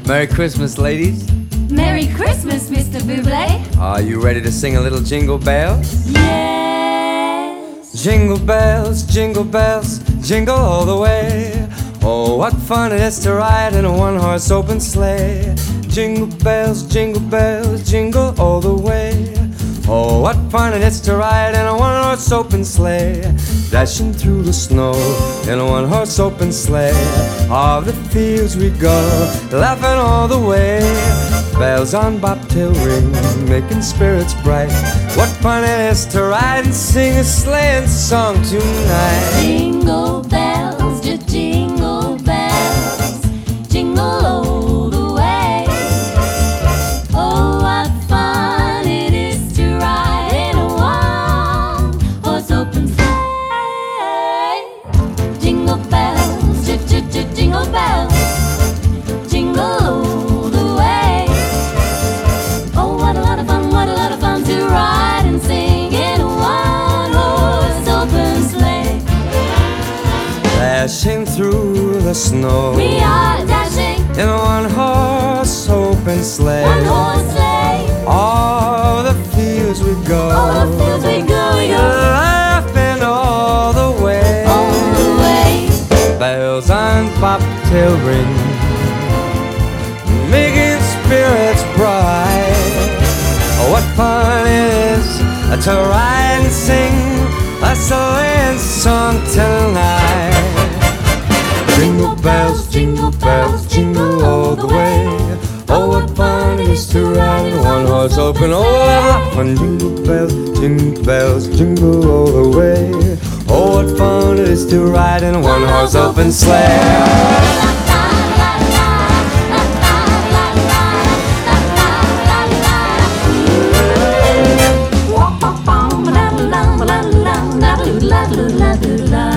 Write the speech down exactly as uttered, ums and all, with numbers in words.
Merry Christmas, ladies. Merry Christmas, Mister Bublé. Are you ready to sing a little jingle bells? Yes. Jingle bells, jingle bells, jingle all the way. Oh, what fun it is to ride in a one-horse open sleigh. Jingle bells, jingle bells, jingle all the way. Oh, what fun it is to ride in a one-horse open sleigh. Dashing through the snow in a one-horse open sleigh. All the fields we go, laughing all the way. Bells on bobtail ring, making spirits bright. What fun it is to ride and sing a sleighing song tonight. Jingle bells, just jingle bells, jingle all the way. Oh, what fun it is to ride in a one-horse open sleigh. Jingle bells, just just jingle bells, jingle all the way. Oh, what a lot of fun, what a lot of fun to ride and sing in a one-horse open sleigh. Dashing through the snow, We are dashing in a one-horse open sleigh. one-horse sleigh. All the fields we go, All the fields we go, we go laughing all the way. all the way. Bells on bobtail ring, making spirits bright. Oh, what fun it is to ride and sing a sleighing song tonight. Jingle bells, jingle bells, jingle all the way. Oh, what fun it is to ride in a one-horse open. Oh, what fun! Jingle bells, jingle bells, jingle all the way. Oh, what fun it is to ride in a one-horse open sleigh. La la la la la la la la la la la la.